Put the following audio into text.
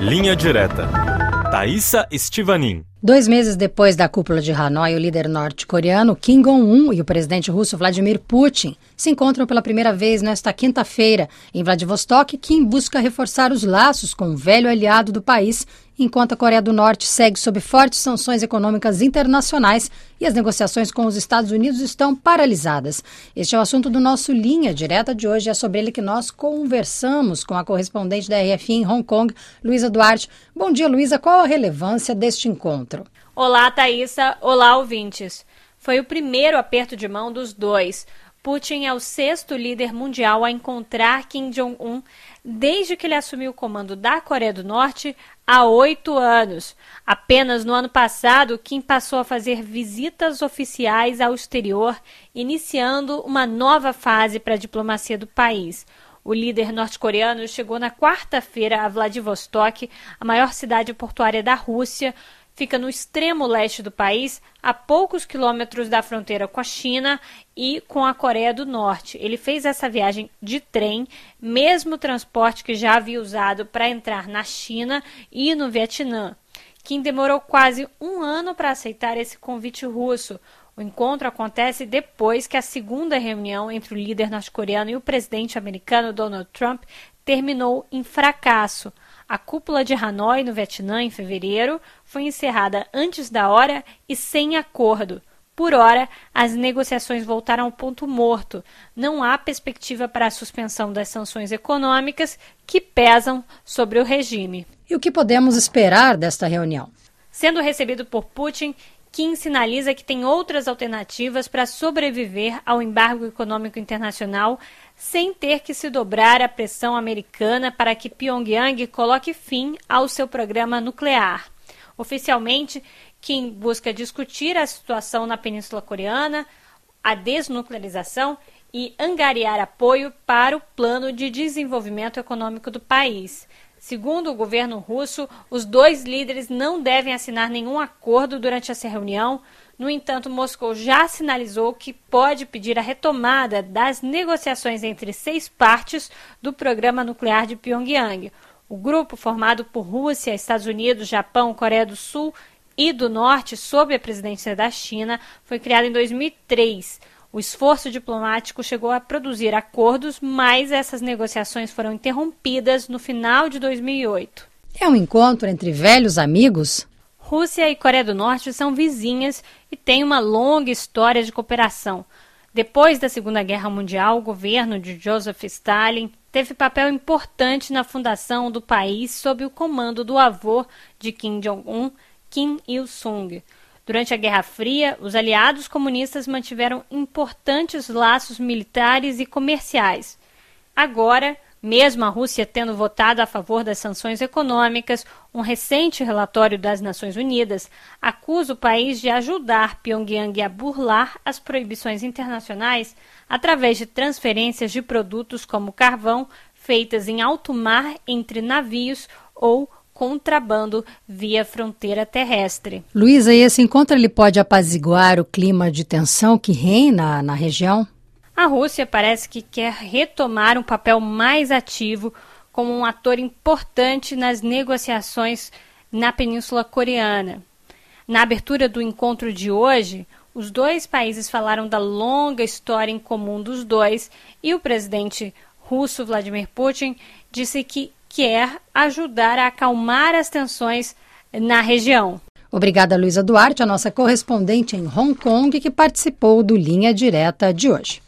Linha Direta. Thaisa Estivanin. 2 meses depois da cúpula de Hanoi, o líder norte-coreano Kim Jong-un e o presidente russo Vladimir Putin se encontram pela primeira vez nesta quinta-feira. Em Vladivostok, Kim busca reforçar os laços com o velho aliado do país, enquanto a Coreia do Norte segue sob fortes sanções econômicas internacionais e as negociações com os Estados Unidos estão paralisadas. Este é o assunto do nosso Linha Direta de hoje. É sobre ele que nós conversamos com a correspondente da RFI em Hong Kong, Luísa Duarte. Bom dia, Luísa. Qual a relevância deste encontro? Olá, Thaisa. Olá, ouvintes. Foi o primeiro aperto de mão dos dois. Putin é o 6º líder mundial a encontrar Kim Jong-un desde que ele assumiu o comando da Coreia do Norte há 8 anos. Apenas no ano passado, Kim passou a fazer visitas oficiais ao exterior, iniciando uma nova fase para a diplomacia do país. O líder norte-coreano chegou na quarta-feira a Vladivostok, a maior cidade portuária da Rússia. Fica no extremo leste do país, a poucos quilômetros da fronteira com a China e com a Coreia do Norte. Ele fez essa viagem de trem, mesmo transporte que já havia usado para entrar na China e no Vietnã. Kim demorou quase 1 ano para aceitar esse convite russo. O encontro acontece depois que a segunda reunião entre o líder norte-coreano e o presidente americano Donald Trump terminou em fracasso. A cúpula de Hanoi, no Vietnã, em fevereiro, foi encerrada antes da hora e sem acordo. Por hora, as negociações voltaram ao ponto morto. Não há perspectiva para a suspensão das sanções econômicas que pesam sobre o regime. E o que podemos esperar desta reunião? Sendo recebido por Putin, Kim sinaliza que tem outras alternativas para sobreviver ao embargo econômico internacional sem ter que se dobrar à pressão americana para que Pyongyang coloque fim ao seu programa nuclear. Oficialmente, Kim busca discutir a situação na Península Coreana, a desnuclearização e angariar apoio para o plano de desenvolvimento econômico do país. Segundo o governo russo, os dois líderes não devem assinar nenhum acordo durante essa reunião. No entanto, Moscou já sinalizou que pode pedir a retomada das negociações entre 6 partes do programa nuclear de Pyongyang. O grupo, formado por Rússia, Estados Unidos, Japão, Coreia do Sul e do Norte, sob a presidência da China, foi criado em 2003. O esforço diplomático chegou a produzir acordos, mas essas negociações foram interrompidas no final de 2008. É um encontro entre velhos amigos? Rússia e Coreia do Norte são vizinhas e têm uma longa história de cooperação. Depois da Segunda Guerra Mundial, o governo de Joseph Stalin teve papel importante na fundação do país sob o comando do avô de Kim Jong-un, Kim Il-sung. Durante a Guerra Fria, os aliados comunistas mantiveram importantes laços militares e comerciais. Agora, mesmo a Rússia tendo votado a favor das sanções econômicas, um recente relatório das Nações Unidas acusa o país de ajudar Pyongyang a burlar as proibições internacionais através de transferências de produtos como carvão feitas em alto mar entre navios ou contrabando via fronteira terrestre. Luísa, e esse encontro ele pode apaziguar o clima de tensão que reina na região? A Rússia parece que quer retomar um papel mais ativo como um ator importante nas negociações na Península Coreana. Na abertura do encontro de hoje, os dois países falaram da longa história em comum dos dois e o presidente russo Vladimir Putin disse que quer ajudar a acalmar as tensões na região. Obrigada, Luísa Duarte, a nossa correspondente em Hong Kong, que participou do Linha Direta de hoje.